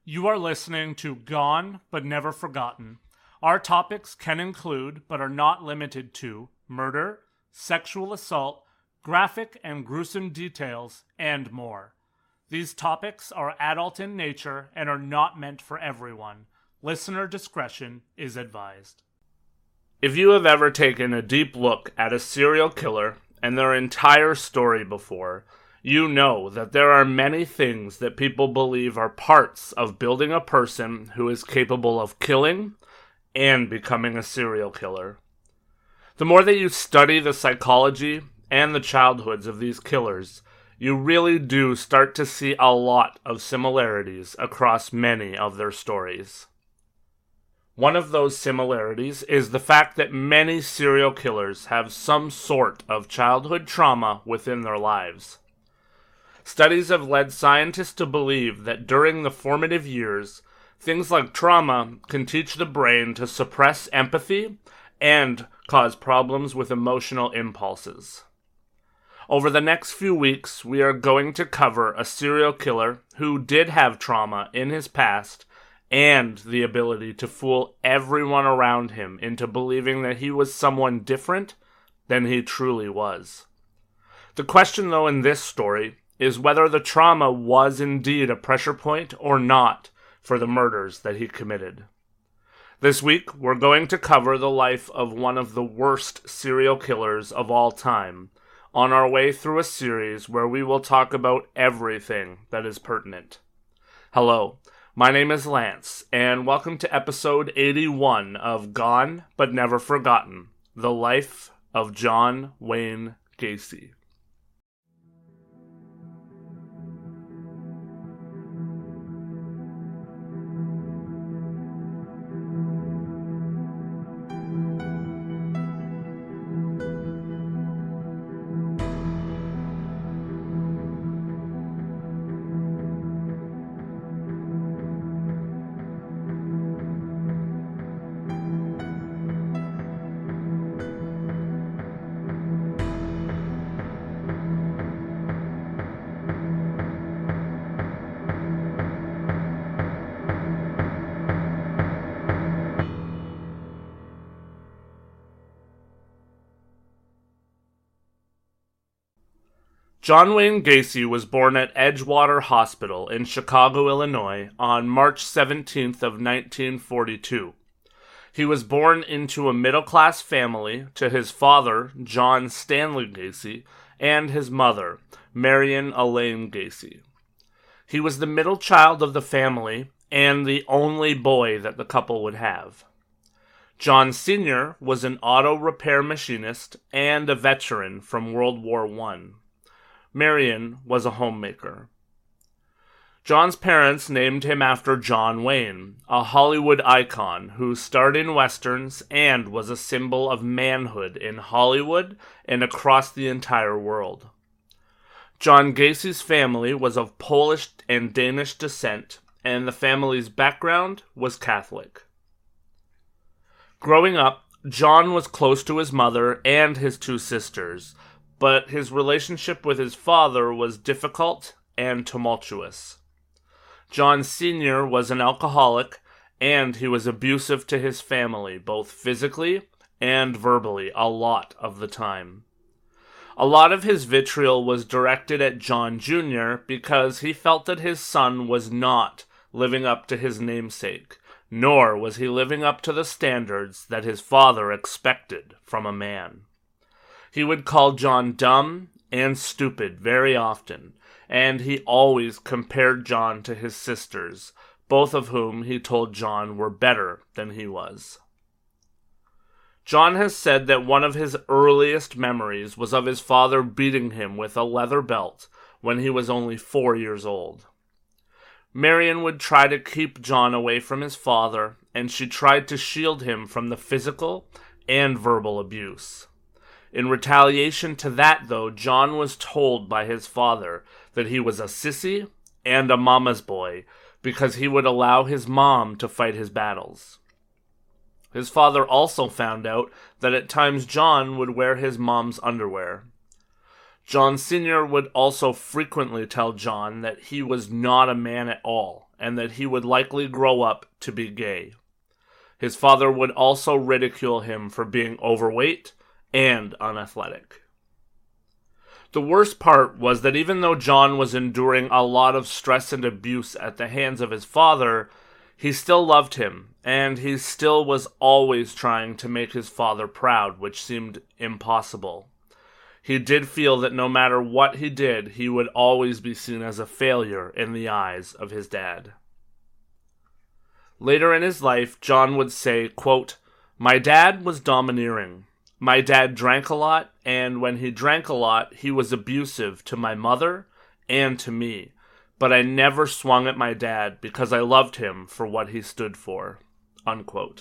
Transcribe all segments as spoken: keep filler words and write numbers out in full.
You are listening to Gone But Never Forgotten. Our topics can include, but are not limited to, murder, sexual assault, graphic and gruesome details, and more. These topics are adult in nature and are not meant for everyone. Listener discretion is advised. If you have ever taken a deep look at a serial killer and their entire story before, you know that there are many things that people believe are parts of building a person who is capable of killing and becoming a serial killer. The more that you study the psychology and the childhoods of these killers, you really do start to see a lot of similarities across many of their stories. One of those similarities is the fact that many serial killers have some sort of childhood trauma within their lives. Studies have led scientists to believe that during the formative years, things like trauma can teach the brain to suppress empathy and cause problems with emotional impulses. Over the next few weeks, we are going to cover a serial killer who did have trauma in his past and the ability to fool everyone around him into believing that he was someone different than he truly was. The question, though, in this story is whether the trauma was indeed a pressure point or not for the murders that he committed. This week, we're going to cover the life of one of the worst serial killers of all time, on our way through a series where we will talk about everything that is pertinent. Hello, my name is Lance, and welcome to episode eighty-one of Gone But Never Forgotten, The Life of John Wayne Gacy. John Wayne Gacy was born at Edgewater Hospital in Chicago, Illinois, on March seventeenth of nineteen forty-two. He was born into a middle-class family to his father, John Stanley Gacy, and his mother, Marion Elaine Gacy. He was the middle child of the family and the only boy that the couple would have. John Senior was an auto repair machinist and a veteran from World War One. Marion was a homemaker. John's parents named him after John Wayne, a Hollywood icon who starred in westerns and was a symbol of manhood in Hollywood and across the entire world. John Gacy's family was of Polish and Danish descent, and the family's background was Catholic. Growing up, John was close to his mother and his two sisters, but his relationship with his father was difficult and tumultuous. John Senior was an alcoholic, and he was abusive to his family, both physically and verbally, a lot of the time. A lot of his vitriol was directed at John Junior because he felt that his son was not living up to his namesake, nor was he living up to the standards that his father expected from a man. He would call John dumb and stupid very often, and he always compared John to his sisters, both of whom he told John were better than he was. John has said that one of his earliest memories was of his father beating him with a leather belt when he was only four years old. Marion would try to keep John away from his father, and she tried to shield him from the physical and verbal abuse. In retaliation to that, though, John was told by his father that he was a sissy and a mama's boy because he would allow his mom to fight his battles. His father also found out that at times John would wear his mom's underwear. John Senior would also frequently tell John that he was not a man at all, and that he would likely grow up to be gay. His father would also ridicule him for being overweight and unathletic. The worst part was that even though John was enduring a lot of stress and abuse at the hands of his father, he still loved him, and he still was always trying to make his father proud, which seemed impossible. He did feel that no matter what he did, he would always be seen as a failure in the eyes of his dad. Later in his life, John would say, quote, "My dad was domineering. My dad drank a lot, and when he drank a lot, he was abusive to my mother and to me. But I never swung at my dad because I loved him for what he stood for." Unquote.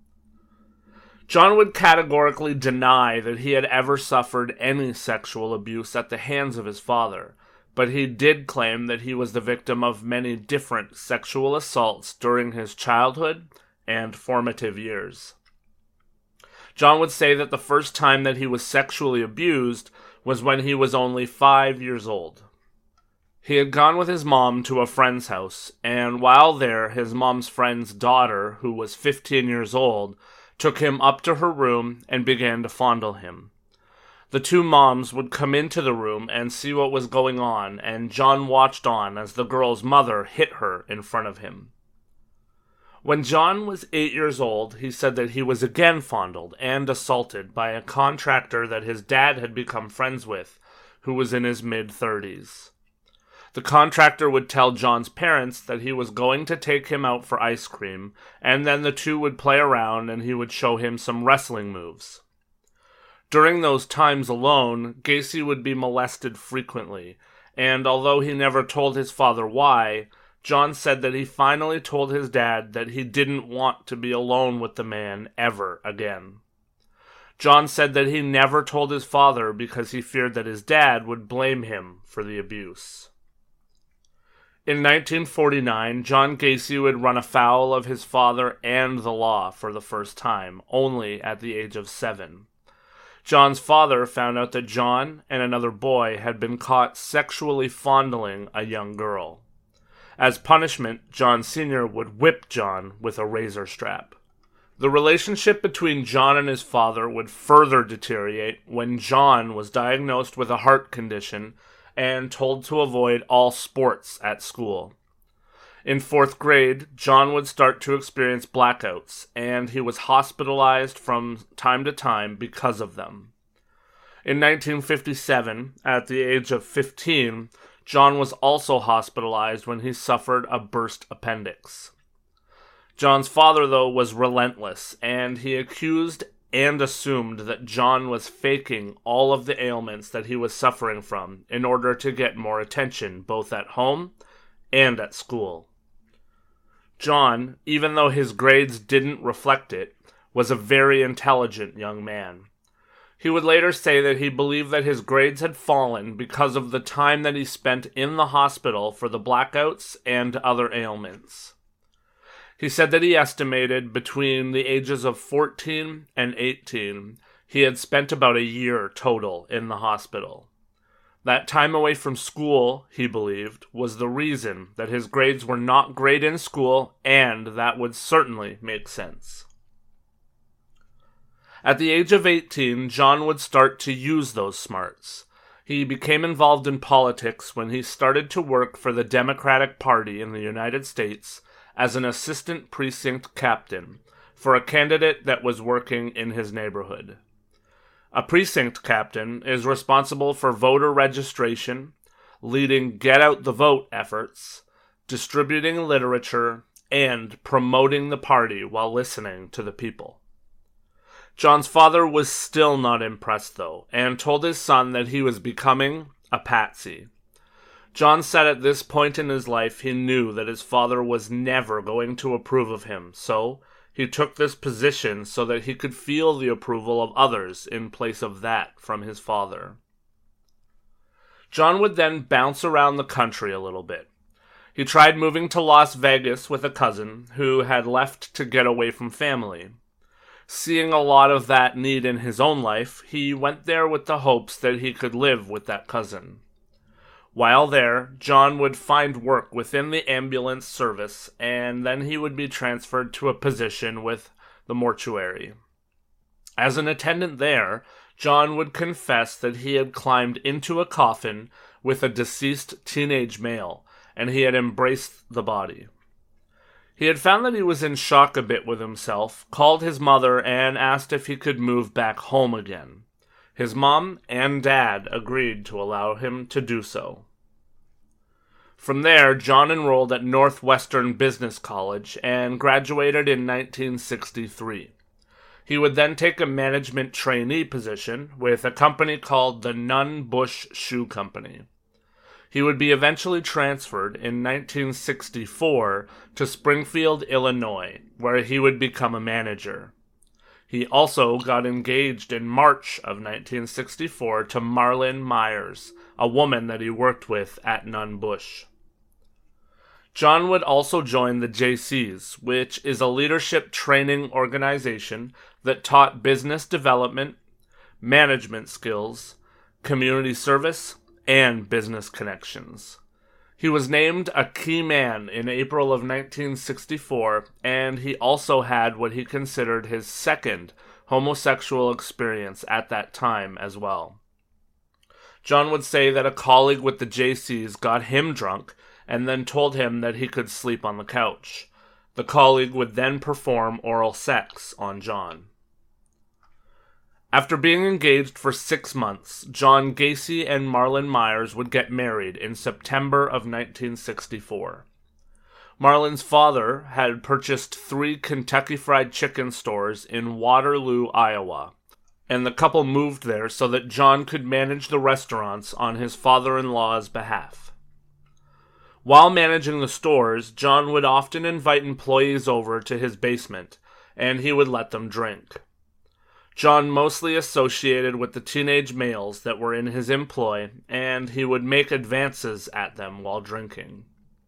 John would categorically deny that he had ever suffered any sexual abuse at the hands of his father, but he did claim that he was the victim of many different sexual assaults during his childhood and formative years. John would say that the first time that he was sexually abused was when he was only five years old. He had gone with his mom to a friend's house, and while there, his mom's friend's daughter, who was fifteen years old, took him up to her room and began to fondle him. The two moms would come into the room and see what was going on, and John watched on as the girl's mother hit her in front of him. When John was eight years old, he said that he was again fondled and assaulted by a contractor that his dad had become friends with, who was in his mid-thirties. The contractor would tell John's parents that he was going to take him out for ice cream, and then the two would play around and he would show him some wrestling moves. During those times alone, Gacy would be molested frequently, and although he never told his father why, John said that he finally told his dad that he didn't want to be alone with the man ever again. John said that he never told his father because he feared that his dad would blame him for the abuse. In nineteen forty-nine, John Gacy would run afoul of his father and the law for the first time, only at the age of seven. John's father found out that John and another boy had been caught sexually fondling a young girl. As punishment, John Senior would whip John with a razor strap. The relationship between John and his father would further deteriorate when John was diagnosed with a heart condition and told to avoid all sports at school. In fourth grade, John would start to experience blackouts, and he was hospitalized from time to time because of them. In nineteen fifty-seven, at the age of fifteen, John was also hospitalized when he suffered a burst appendix. John's father, though, was relentless, and he accused and assumed that John was faking all of the ailments that he was suffering from in order to get more attention, both at home and at school. John, even though his grades didn't reflect it, was a very intelligent young man. He would later say that he believed that his grades had fallen because of the time that he spent in the hospital for the blackouts and other ailments. He said that he estimated between the ages of fourteen and eighteen, he had spent about a year total in the hospital. That time away from school, he believed, was the reason that his grades were not great in school, and that would certainly make sense. At the age of eighteen, John would start to use those smarts. He became involved in politics when he started to work for the Democratic Party in the United States as an assistant precinct captain for a candidate that was working in his neighborhood. A precinct captain is responsible for voter registration, leading get-out-the-vote efforts, distributing literature, and promoting the party while listening to the people. John's father was still not impressed, though, and told his son that he was becoming a patsy. John said at this point in his life he knew that his father was never going to approve of him, so he took this position so that he could feel the approval of others in place of that from his father. John would then bounce around the country a little bit. He tried moving to Las Vegas with a cousin who had left to get away from family. Seeing a lot of that need in his own life, he went there with the hopes that he could live with that cousin. While there, John would find work within the ambulance service, and then he would be transferred to a position with the mortuary. As an attendant there, John would confess that he had climbed into a coffin with a deceased teenage male, and he had embraced the body. He had found that he was in shock a bit with himself, called his mother, and asked if he could move back home again. His mom and dad agreed to allow him to do so. From there, John enrolled at Northwestern Business College and graduated in nineteen sixty-three. He would then take a management trainee position with a company called the Nunn Bush Shoe Company. He would be eventually transferred in nineteen sixty-four to Springfield, Illinois, where he would become a manager. He also got engaged in March of nineteen sixty-four to Marlyn Myers, a woman that he worked with at Nunn Bush. John would also join the J Cs, which is a leadership training organization that taught business development, management skills, community service, and business connections. He was named a key man in April of nineteen sixty-four, and he also had what he considered his second homosexual experience at that time as well. John would say that a colleague with the J Cs got him drunk and then told him that he could sleep on the couch. The colleague would then perform oral sex on John. After being engaged for six months, John Gacy and Marlyn Myers would get married in September of nineteen sixty-four. Marlyn's father had purchased three Kentucky Fried Chicken stores in Waterloo, Iowa, and the couple moved there so that John could manage the restaurants on his father-in-law's behalf. While managing the stores, John would often invite employees over to his basement, and he would let them drink. John mostly associated with the teenage males that were in his employ, and he would make advances at them while drinking.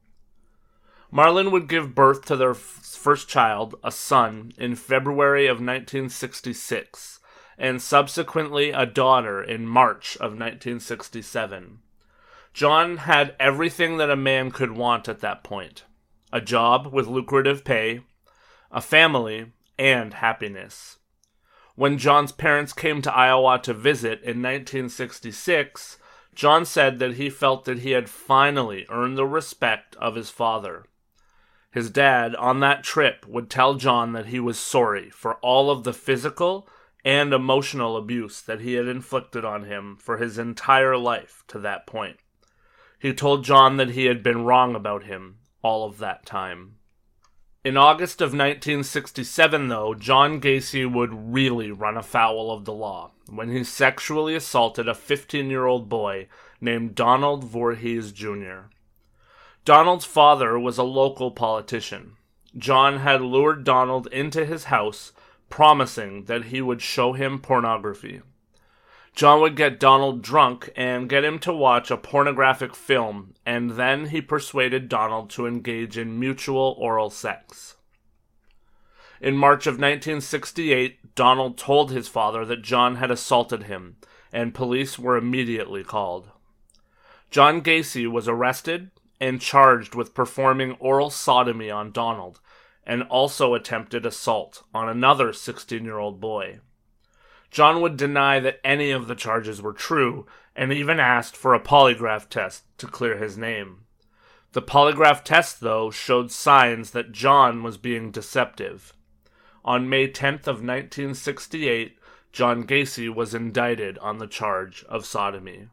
Marlyn would give birth to their f- first child, a son, in February of nineteen sixty-six, and subsequently a daughter in March of nineteen sixty-seven. John had everything that a man could want at that point: a job with lucrative pay, a family, and happiness. When John's parents came to Iowa to visit in nineteen sixty-six, John said that he felt that he had finally earned the respect of his father. His dad, on that trip, would tell John that he was sorry for all of the physical and emotional abuse that he had inflicted on him for his entire life to that point. He told John that he had been wrong about him all of that time. In August of nineteen sixty-seven, though, John Gacy would really run afoul of the law when he sexually assaulted a fifteen-year-old boy named Donald Voorhees Junior Donald's father was a local politician. John had lured Donald into his house, promising that he would show him pornography. John would get Donald drunk and get him to watch a pornographic film, and then he persuaded Donald to engage in mutual oral sex. In March of nineteen sixty-eight, Donald told his father that John had assaulted him, and police were immediately called. John Gacy was arrested and charged with performing oral sodomy on Donald, and also attempted assault on another sixteen-year-old boy. John would deny that any of the charges were true, and even asked for a polygraph test to clear his name. The polygraph test, though, showed signs that John was being deceptive. On May tenth of nineteen sixty-eight, John Gacy was indicted on the charge of sodomy.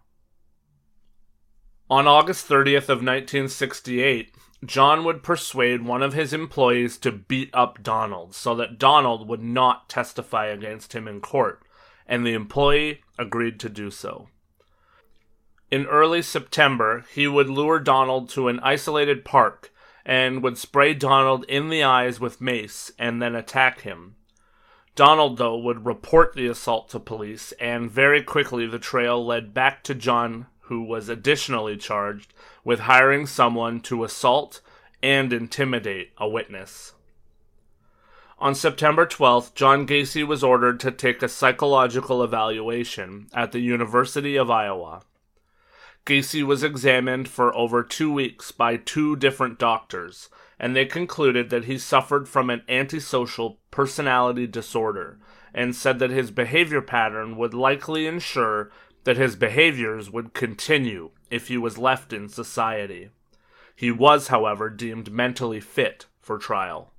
On August thirtieth of nineteen sixty-eight, John would persuade one of his employees to beat up Donald so that Donald would not testify against him in court, and the employee agreed to do so. In early September, he would lure Donald to an isolated park and would spray Donald in the eyes with mace and then attack him. Donald, though, would report the assault to police, and very quickly the trail led back to John, who was additionally charged with hiring someone to assault and intimidate a witness. On September twelfth, John Gacy was ordered to take a psychological evaluation at the University of Iowa. Gacy was examined for over two weeks by two different doctors, and they concluded that he suffered from an antisocial personality disorder, and said that his behavior pattern would likely ensure that his behaviors would continue if he was left in society. He was, however, deemed mentally fit for trial.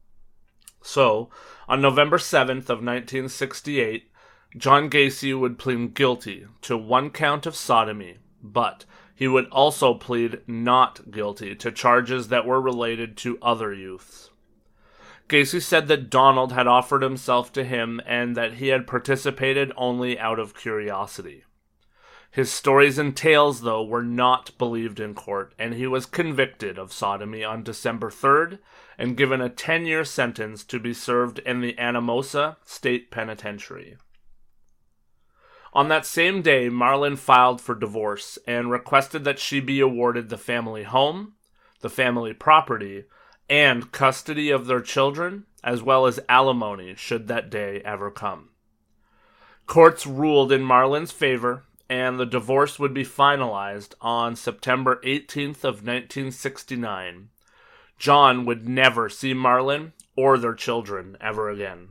So, on November seventh of nineteen sixty-eight, John Gacy would plead guilty to one count of sodomy, but he would also plead not guilty to charges that were related to other youths. Gacy said that Donald had offered himself to him and that he had participated only out of curiosity. His stories and tales, though, were not believed in court, and he was convicted of sodomy on December third and given a ten-year sentence to be served in the Anamosa State Penitentiary. On that same day, Marlon filed for divorce and requested that she be awarded the family home, the family property, and custody of their children, as well as alimony should that day ever come. Courts ruled in Marlon's favor, and the divorce would be finalized on September eighteenth of nineteen sixty-nine. John would never see Marlon or their children ever again.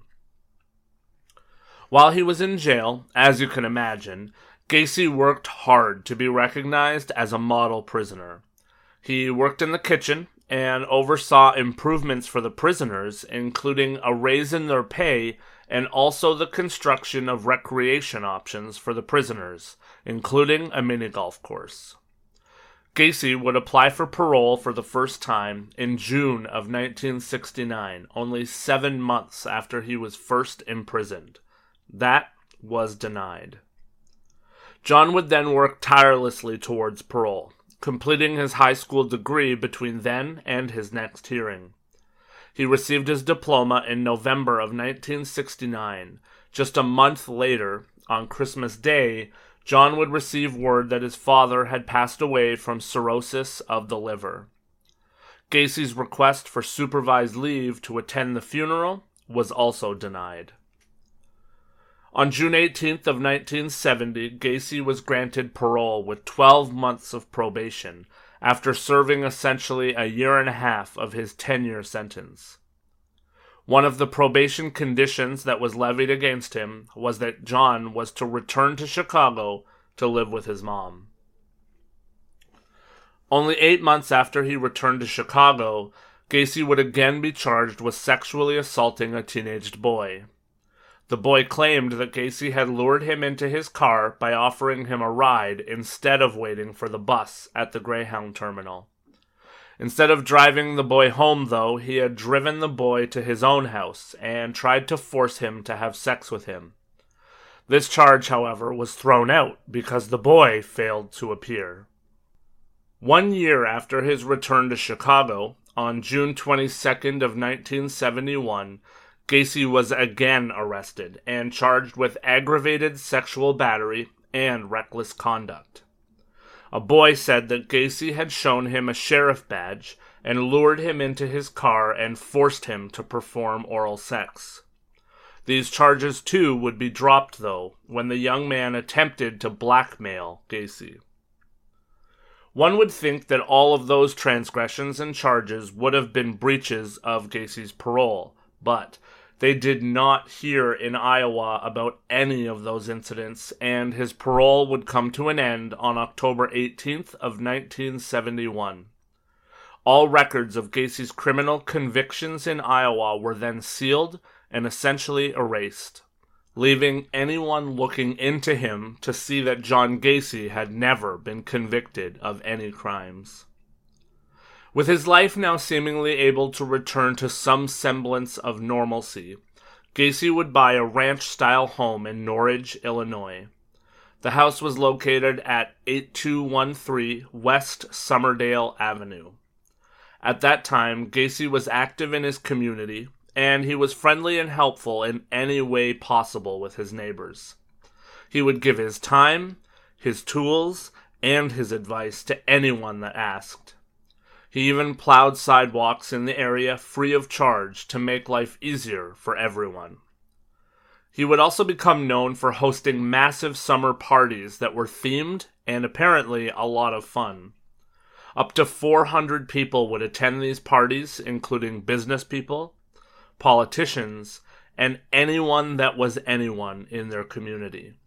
While he was in jail, as you can imagine, Gacy worked hard to be recognized as a model prisoner. He worked in the kitchen and oversaw improvements for the prisoners, including a raise in their pay and also the construction of recreation options for the prisoners, including a mini-golf course. Gacy would apply for parole for the first time in June of nineteen sixty-nine, only seven months after he was first imprisoned. That was denied. John would then work tirelessly towards parole, completing his high school degree between then and his next hearing. He received his diploma in November of nineteen sixty-nine. Just a month later, on Christmas Day, John would receive word that his father had passed away from cirrhosis of the liver. Gacy's request for supervised leave to attend the funeral was also denied. On June eighteenth of nineteen seventy, Gacy was granted parole with twelve months of probation, after serving essentially a year and a half of his ten-year sentence. One of the probation conditions that was levied against him was that John was to return to Chicago to live with his mom. Only eight months after he returned to Chicago, Gacy would again be charged with sexually assaulting a teenaged boy. The boy claimed that Gacy had lured him into his car by offering him a ride instead of waiting for the bus at the Greyhound terminal. Instead of driving the boy home, though, he had driven the boy to his own house and tried to force him to have sex with him. This charge, however, was thrown out because the boy failed to appear. One year after his return to Chicago, on June twenty-second of nineteen seventy-one, Gacy was again arrested and charged with aggravated sexual battery and reckless conduct. A boy said that Gacy had shown him a sheriff badge and lured him into his car and forced him to perform oral sex. These charges, too, would be dropped, though, when the young man attempted to blackmail Gacy. One would think that all of those transgressions and charges would have been breaches of Gacy's parole, but they did not hear in Iowa about any of those incidents, and his parole would come to an end on October eighteenth of nineteen seventy-one. All records of Gacy's criminal convictions in Iowa were then sealed and essentially erased, leaving anyone looking into him to see that John Gacy had never been convicted of any crimes. With his life now seemingly able to return to some semblance of normalcy, Gacy would buy a ranch-style home in Norridge, Illinois. The house was located at eighty-two thirteen West Summerdale Avenue. At that time, Gacy was active in his community, and he was friendly and helpful in any way possible with his neighbors. He would give his time, his tools, and his advice to anyone that asked. He even plowed sidewalks in the area free of charge to make life easier for everyone. He would also become known for hosting massive summer parties that were themed and apparently a lot of fun. Up to four hundred people would attend these parties, including business people, politicians, and anyone that was anyone in their community.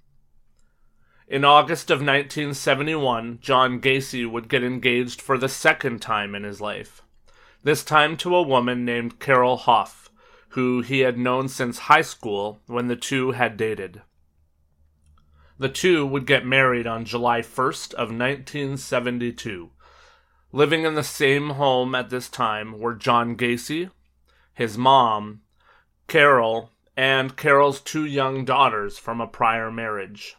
In August of nineteen seventy-one, John Gacy would get engaged for the second time in his life, this time to a woman named Carol Hoff, who he had known since high school when the two had dated. The two would get married on July first of nineteen seventy-two. Living in the same home at this time were John Gacy, his mom, Carol, and Carol's two young daughters from a prior marriage.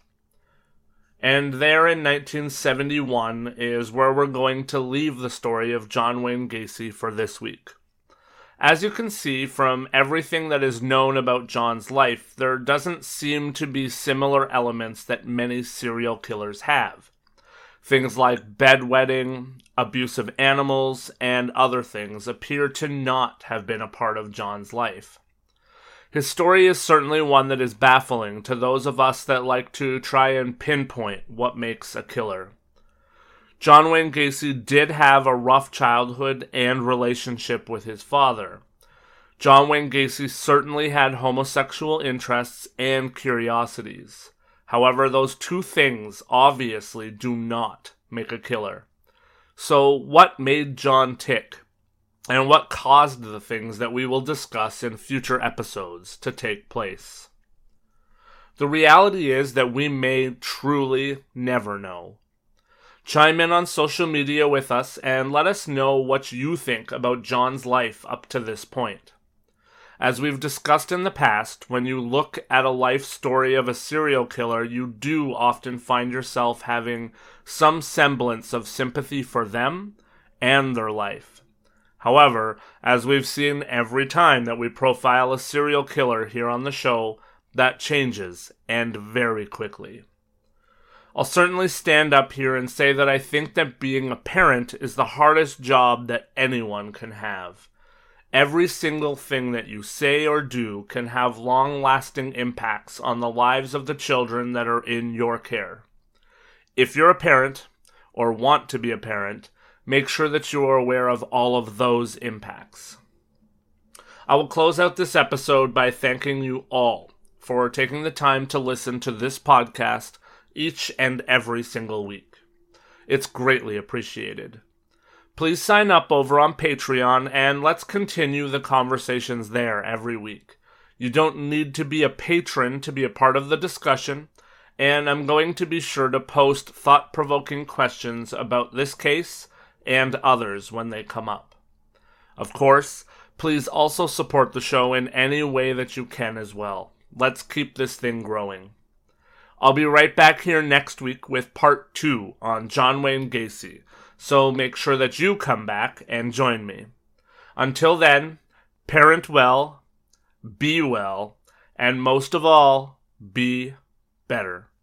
And there in nineteen seventy-one is where we're going to leave the story of John Wayne Gacy for this week. As you can see from everything that is known about John's life, there doesn't seem to be similar elements that many serial killers have. Things like bedwetting, abuse of animals, and other things appear to not have been a part of John's life. His story is certainly one that is baffling to those of us that like to try and pinpoint what makes a killer. John Wayne Gacy did have a rough childhood and relationship with his father. John Wayne Gacy certainly had homosexual interests and curiosities. However, those two things obviously do not make a killer. So what made John tick? And what caused the things that we will discuss in future episodes to take place? The reality is that we may truly never know. Chime in on social media with us and let us know what you think about John's life up to this point. As we've discussed in the past, when you look at a life story of a serial killer, you do often find yourself having some semblance of sympathy for them and their life. However, as we've seen every time that we profile a serial killer here on the show, that changes, and very quickly. I'll certainly stand up here and say that I think that being a parent is the hardest job that anyone can have. Every single thing that you say or do can have long-lasting impacts on the lives of the children that are in your care. If you're a parent, or want to be a parent, make sure that you are aware of all of those impacts. I will close out this episode by thanking you all for taking the time to listen to this podcast each and every single week. It's greatly appreciated. Please sign up over on Patreon and let's continue the conversations there every week. You don't need to be a patron to be a part of the discussion, and I'm going to be sure to post thought-provoking questions about this case and others when they come up. Of course, please also support the show in any way that you can as well. Let's keep this thing growing. I'll be right back here next week with part two on John Wayne Gacy, so make sure that you come back and join me. Until then, parent well, be well, and most of all, be better.